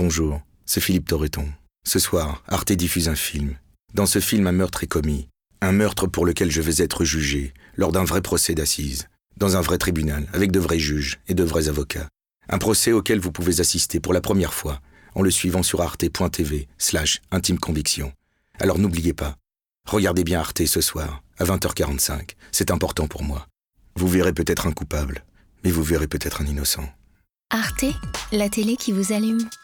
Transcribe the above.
Bonjour, c'est Philippe Torreton. Ce soir, Arte diffuse un film. Dans ce film, un meurtre est commis. Un meurtre pour lequel je vais être jugé, lors d'un vrai procès d'assises. Dans un vrai tribunal, avec de vrais juges et de vrais avocats. Un procès auquel vous pouvez assister pour la première fois, en le suivant sur arte.tv/intime conviction. Alors n'oubliez pas, regardez bien Arte ce soir, à 20h45. C'est important pour moi. Vous verrez peut-être un coupable, mais vous verrez peut-être un innocent. Arte, la télé qui vous allume.